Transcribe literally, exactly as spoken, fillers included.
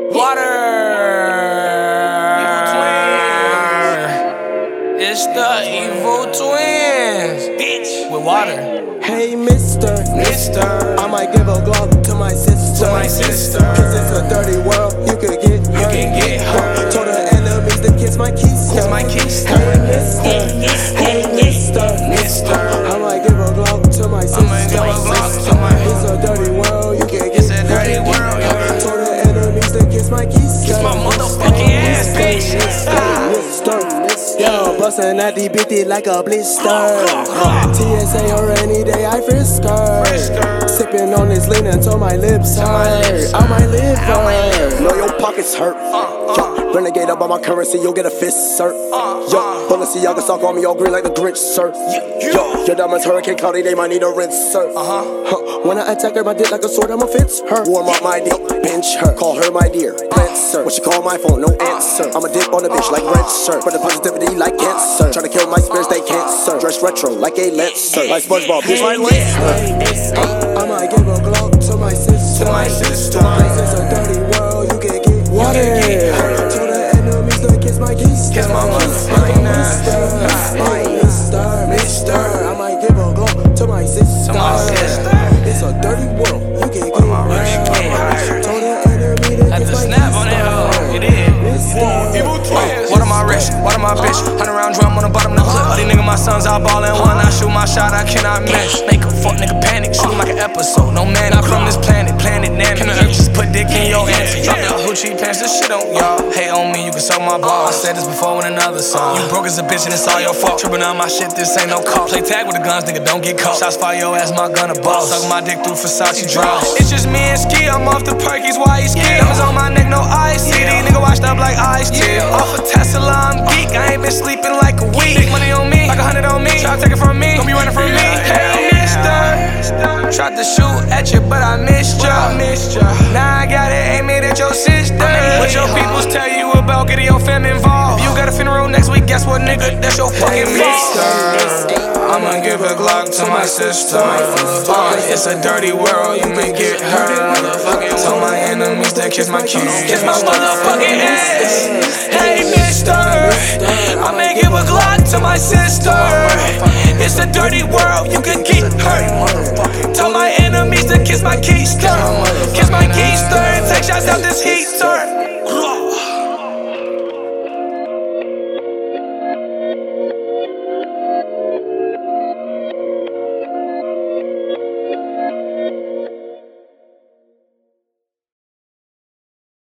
Water. It's the Evil Twins, bitch, with water. Hey, mister, mister, I might give a Glock to my sister. To my sister. Cause it's a dirty world, you could get hurt. You can get hurt. Told her enemies to kiss my keys. Kiss my keys. Hey, mister, hey, mister, mister, I might give a Glock to my sister. I might give a Glock to my It's a dirty world, you can get It's a dirty world, yeah. Told her enemies to kiss my keys. Kiss my motherfucking ass, bitch. Yo, bustin' at the bitty like a blister. T S A or any day I frisk her. Sippin' on this lean until my lips hurt. On my liver. Know your pockets hurt. Yo, renegade up on my currency, you'll get a fist, sir. Yo, Balenciaga sock on me all green like the Grinch, sir. Yo, your diamonds Hurricane Cloudy, they might need a rinse, sir. Uh-huh. When I attack her, my dick like a sword, I'ma fix her. Warm up my dick, pinch her, call her my dear, answer. When she call my phone, no answer. I'ma dip on a bitch like red, sir. For the positivity like cancer. Tryna kill my spirits, they can't, sir. Dress retro like a Lancer. Like SpongeBob, bitch like Lancer. I might give a Glock to my sister. To my sister. Cause it's a dirty world, you can get water. Told the enemies to kiss my keys. Kiss my motherfucking ass. Mister, mister, I might give a Glock to my sister. To my sister. It's a dirty world, you can What am I get really hurt. Told the enemy to Had kiss to my snap on that hoe, you did. Evil Twins. What am I rich? What am I bitch? Hundred round drum on the bottom of the clip. All these niggas, my sons, I ball and one. I shoot my shot, I cannot miss. Make a fuck nigga panic, shoot him like an episode. No man not from this planet, planet Namek. Can the earth just put dick in your answer? Drop your hoochie pants, this shit on y'all. Hate on me, you can suck my ball. I said this before in another song. You broke as a bitch and it's all your fault. Tripping on my shit, this ain't no call. Play tag with the guns, nigga, don't get caught. Shots fire your ass, my gun a ball. Suck my dick through Versace draws. It's just me and Ski, I'm off the perkies, why he ski? Diamonds on my neck, no ice. C D, nigga washed up like ice tea. Off a Tesla, I'm geek. I ain't been sleeping like a week. Big money on me, like a hundred on me. Try to take it from me, don't be running from me. Hey, mister, tried to shoot at you, but I missed ya. Now I got it, aim it at your sister. What your peoples tell you about getting your fam involved? If you got a funeral next week, guess what, nigga? That's your fucking mister. I'ma give a Glock to my sister. Uh, it's a dirty world, you may get hurt. Tell my enemies to kiss my keys, kiss my motherfucking ass. Hey, mister, I'ma give a Glock to my sister. It's a dirty world, you can get hurt. Tell my enemies to kiss my keister, kiss my keister, and take shots out this heater.